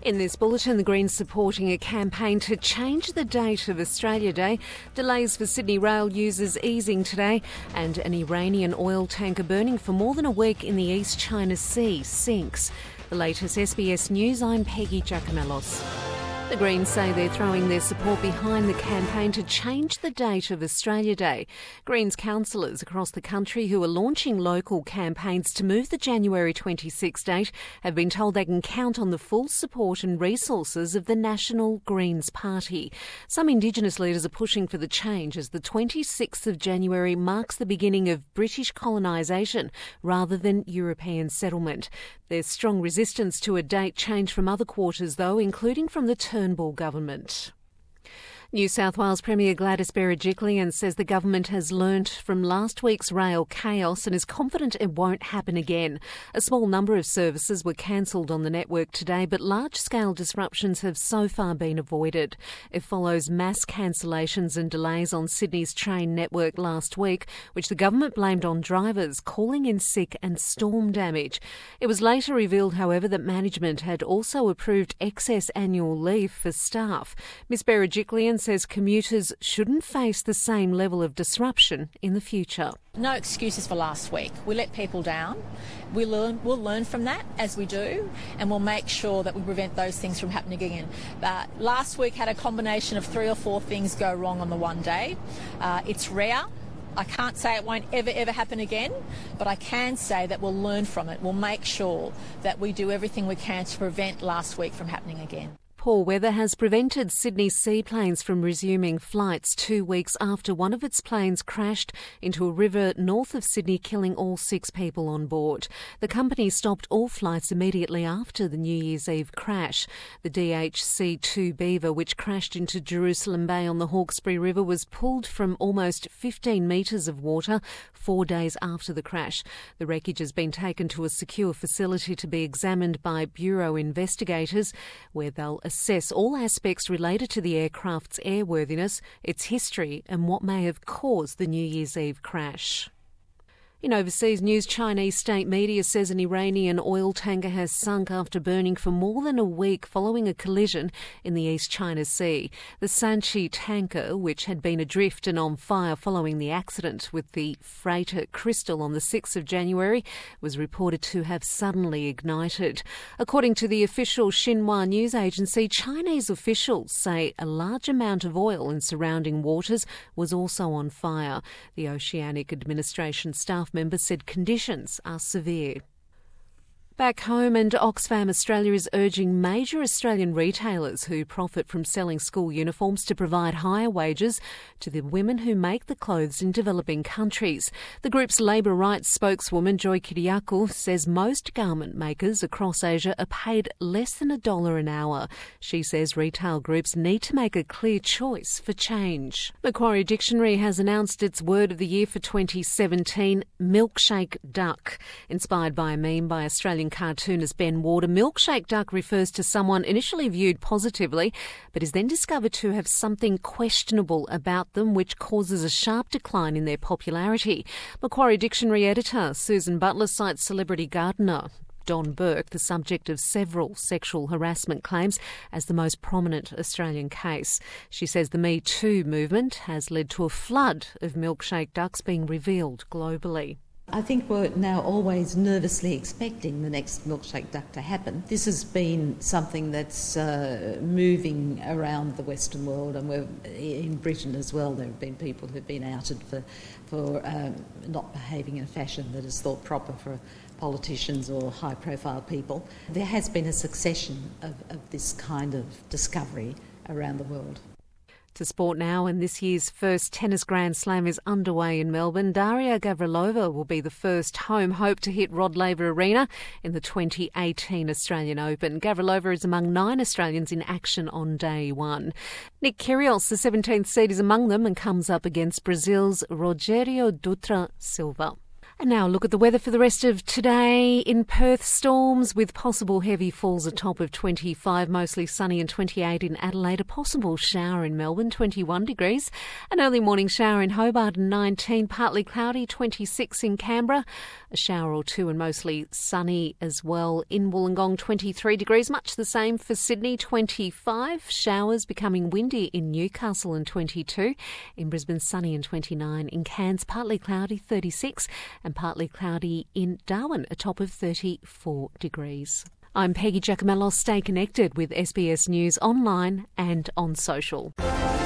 In this bulletin, the Greens supporting a campaign to change the date of Australia Day, delays for Sydney rail users easing today, and an Iranian oil tanker burning for more than a week in the East China Sea sinks. The latest SBS News, I'm Peggy Giacomellos. The Greens say they're throwing their support behind the campaign to change the date of Australia Day. Greens councillors across the country who are launching local campaigns to move the January 26 date have been told they can count on the full support and resources of the National Greens Party. Some Indigenous leaders are pushing for the change as the 26th of January marks the beginning of British colonisation rather than European settlement. There's strong resistance to a date change from other quarters, though, including from the Turnbull government. New South Wales Premier Gladys Berejiklian says the government has learnt from last week's rail chaos and is confident it won't happen again. A small number of services were cancelled on the network today, but large-scale disruptions have so far been avoided. It follows mass cancellations and delays on Sydney's train network last week, which the government blamed on drivers calling in sick and storm damage. It was later revealed, however, that management had also approved excess annual leave for staff. Ms Berejiklian says commuters shouldn't face the same level of disruption in the future. No excuses for last week. We let people down. We'll learn from that as we do, and we'll make sure that we prevent those things from happening again. Last week had a combination of 3 or 4 things go wrong on the one day. It's rare. I can't say it won't ever happen again, but I can say that we'll learn from it. We'll make sure that we do everything we can to prevent last week from happening again. Poor weather has prevented Sydney seaplanes from resuming flights 2 weeks after one of its planes crashed into a river north of Sydney, killing all 6 people on board. The company stopped all flights immediately after the New Year's Eve crash. The DHC-2 Beaver, which crashed into Jerusalem Bay on the Hawkesbury River, was pulled from almost 15 metres of water 4 days after the crash. The wreckage has been taken to a secure facility to be examined by Bureau investigators, where they'll assess all aspects related to the aircraft's airworthiness, its history and what may have caused the New Year's Eve crash. In overseas news, Chinese state media says an Iranian oil tanker has sunk after burning for more than a week following a collision in the East China Sea. The Sanchi tanker, which had been adrift and on fire following the accident with the freighter Crystal on the 6th of January, was reported to have suddenly ignited. According to the official Xinhua news agency, Chinese officials say a large amount of oil in surrounding waters was also on fire. The Oceanic Administration staff member said conditions are severe. Back home, and Oxfam Australia is urging major Australian retailers who profit from selling school uniforms to provide higher wages to the women who make the clothes in developing countries. The group's labour rights spokeswoman, Joy Kiriakou, says most garment makers across Asia are paid less than $1 an hour. She says retail groups need to make a clear choice for change. Macquarie Dictionary has announced its word of the year for 2017, milkshake duck. Inspired by a meme by Australian cartoonist Ben Warder, milkshake duck refers to someone initially viewed positively but is then discovered to have something questionable about them, which causes a sharp decline in their popularity. Macquarie Dictionary editor Susan Butler cites celebrity gardener Don Burke, the subject of several sexual harassment claims, as the most prominent Australian case. She says the Me Too movement has led to a flood of milkshake ducks being revealed globally. I think we're now always nervously expecting the next milkshake duck to happen. This has been something that's moving around the Western world, and we're in Britain as well. There have been people who've been outed for not behaving in a fashion that is thought proper for politicians or high-profile people. There has been a succession of this kind of discovery around the world. To sport now, and this year's first tennis Grand Slam is underway in Melbourne. Daria Gavrilova will be the first home hope to hit Rod Laver Arena in the 2018 Australian Open. Gavrilova is among 9 Australians in action on day 1. Nick Kyrgios, the 17th seed, is among them and comes up against Brazil's Rogério Dutra Silva. And now look at the weather for the rest of today. In Perth, storms with possible heavy falls, a top of 25, mostly sunny, and 28 in Adelaide. A possible shower in Melbourne, 21 degrees. An early morning shower in Hobart, 19, partly cloudy, 26 in Canberra. A shower or two and mostly sunny as well. In Wollongong, 23 degrees, much the same for Sydney, 25. Showers becoming windy in Newcastle and 22. In Brisbane, sunny and 29. In Cairns, partly cloudy, 36. And partly cloudy in Darwin, a top of 34 degrees. I'm Peggy Giacomello. Stay connected with SBS News online and on social.